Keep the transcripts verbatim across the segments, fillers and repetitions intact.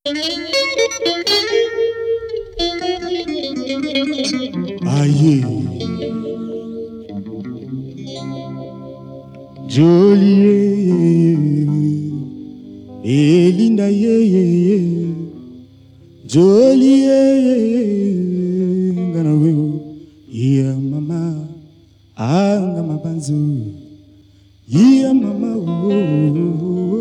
Aïe, Jolie, Elinda ye, Jolie, Nganawe, iya mama, anga mabanzu, iya mama, oh.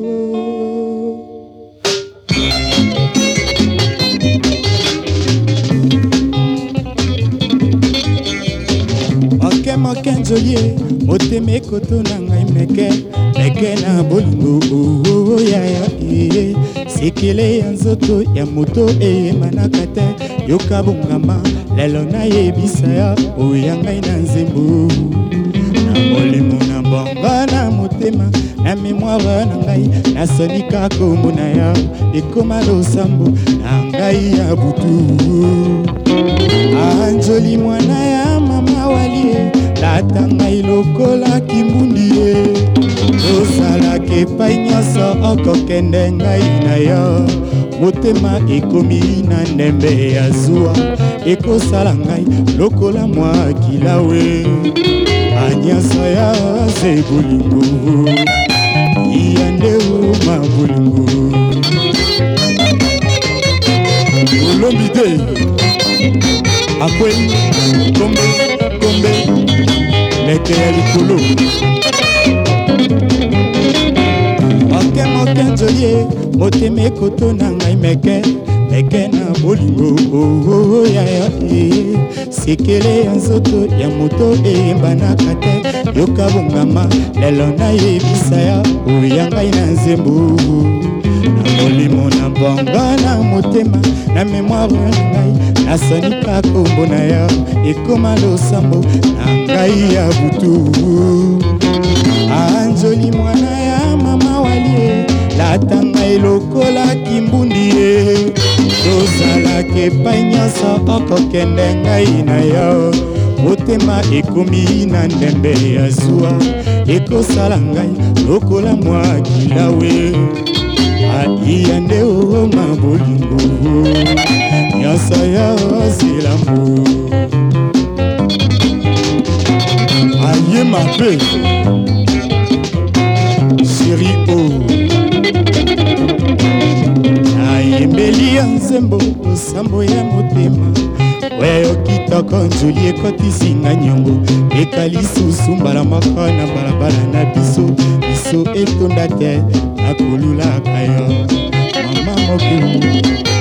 Moken jolie, moteme koto na ngai meke, meke na bolingo, oh oh ya ya eh, sekele ya nzoto ya moto eyema na kate, yoka bongama, lelo na yebisa ya, oh ya ngai na nzembo, na molimo na bonga na motema, na memoire na ngai, na sonika kombo na ya, ekoma losambo, na ngai ya butu, anjoli mwana ya mama walie, tata ngai lokola kimbundi ye, osalaka epai nyonso okokende ngai na yo, motema ekomi na ndembe ya zuwa, ekosala ngai lokola mwa kilawe, anyasa ya se bolingo, iyande uma bolingo, olombi te akwei kombe kombe leke ya likolo, moke moke nzoye, moteme koto na ngai meke, meke na bolingo, oh oh ya ya eh, sekele ya nzoto ya moto eyemba na kate, yoka bongama, lelo na yebisa ya, oya ngai na nzembo, na molimo na bonga na motema, na memoire na ngai, nasonika kombo na ya, ekoma losambo, na ngai ya butu, anjoli mwana ya mama walie, lata ngai lokola kimbundi ye, tozalaka epai nyonso okokende ngai na yo, motema ekomi na ndembe ya zuwa, ekosala ngai lokola mwa kilawe, aiyande oma bolingo, nyonso ya zilambo, aye mabe, chéri o, ayembeli ya nzembo, osambo ya motema, weyo kitoko njoli ekotisinga nyongo, ekali susu mbala moko na balabala na biso, biso etonda te, nakolulaka yo, mama mokili,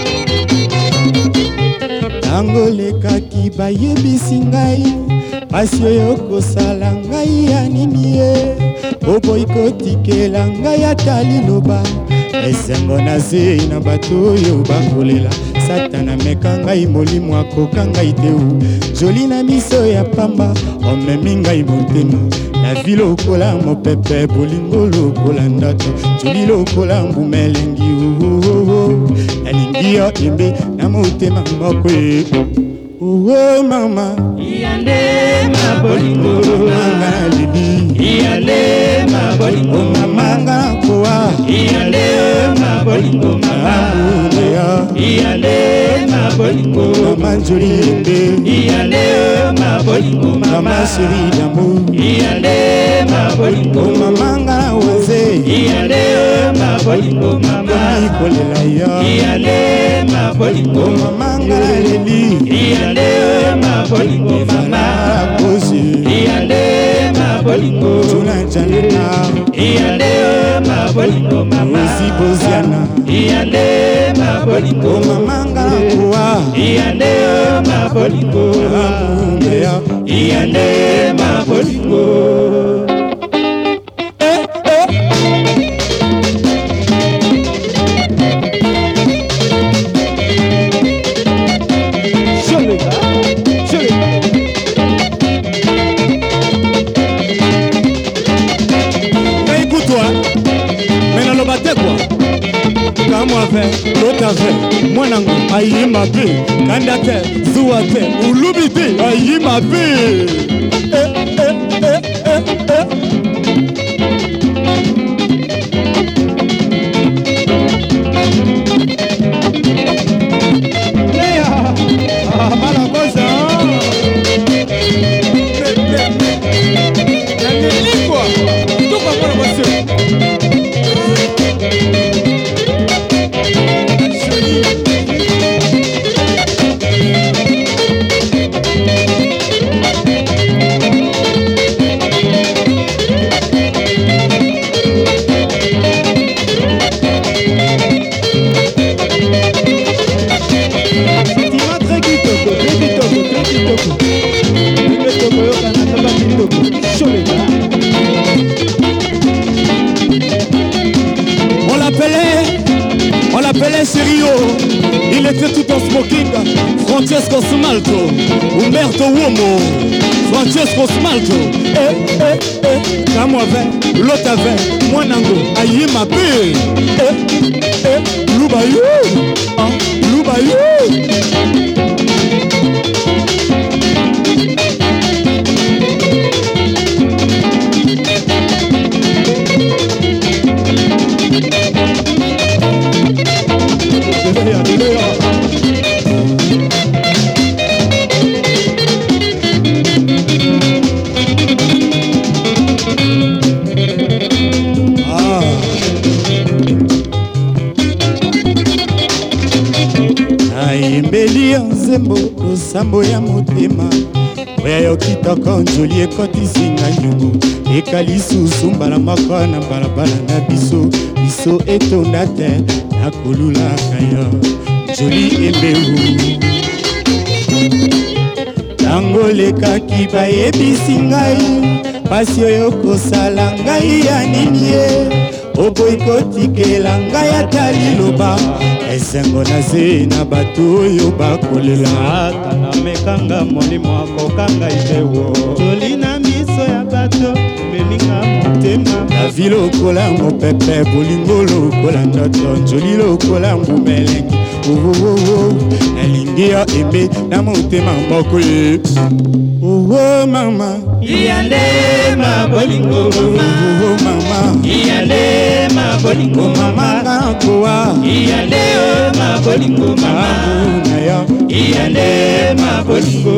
tango lekaki bayebisi ngai, pasi oyo kosala ngai ya nini ye, oboyi kotikela ngai ata liloba, esengo na se na bato oyo bakolela, satana meka ngai molimo akoka ngai te o, joli na miso ya pamba, omemi ngai motema, la vie lokola mopepe, bolingo lokola ndato, joli lokola mbuma elengi, oh oh oh, nalingi yo embe na motema moko ye, oh oh mama, iyande ma bolingo, manga lili, iyande ma bolingo, manga koa, iyande ma bolingo, mama, iyande ma bolingo, mama njoli embe, iyande ma bolingo, mama chéri d'amour, iyande ma bolingo, mama nga waze, iyande ma bolingo, mama, kolela yo, iyande ma bolingo, mama nga leli, iyande ma bolingo, mama, kozi, iyande ma bolingo, tuna janina, iyande ma bolingo, mama, ozi boziana, iyande ma bolingo, mama nga koa, iyande ma bolingo, amungeya, iyande ma bolingo. L'autre moi nango ayi ma vie, kandate, zuate, ulubite, ayi ma vie. Eh eh eh eh eh. On l'appelait, on l'appelait Serio. Il était tout en smoking. Francesco Smalto, Umberto Uomo, Francesco Smalto. Eh, eh, eh, comme avait, l'autre avait, moi nango, aïe ma paix. Eh, eh, Loubayou, ah, Loubayou. Mbeli nzembo losambo ya motema oya yo kitoko njoli ekotisinga nyungu ekali susu mbala moko na balabala na biso biso etonda te nakolulaka yo njoli embewu tango lekaki bayebisi ngai pasi oyo kosala ngai ya nini ye oboyi kotikela ngai ata liloba esengo na se na bato oyo bakolela ata namekanga molimo akokanga idewo joli na miso ya bato meminga motema na vi lokola mopepe bolingo lokola ndoto njoli lokola ngumelengi owowowo nalingi yo embe na motema moko ye owo mama iyande mabolingo owo mama iyande mabolingo mama nakoa iyande mabolingo mama na yo iyande mabolingo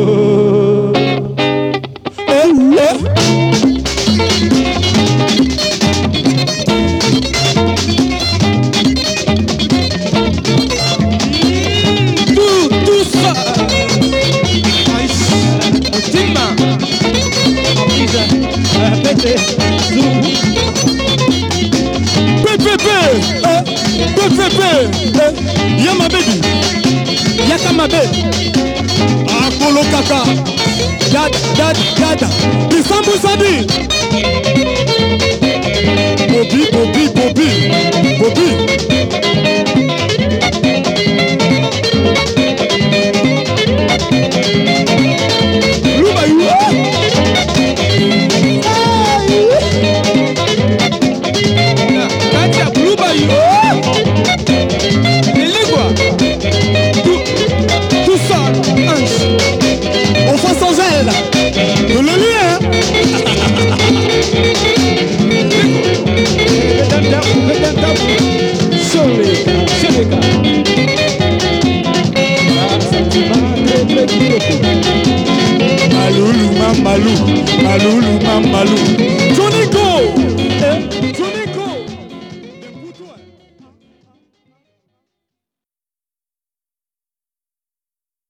eh eh Yama baby, yaka mabe, akolo kaka, dad dad dada, bisambu sabi, bobi bobi bobi bobi. Malulu, mamalou, malulu, mamalou.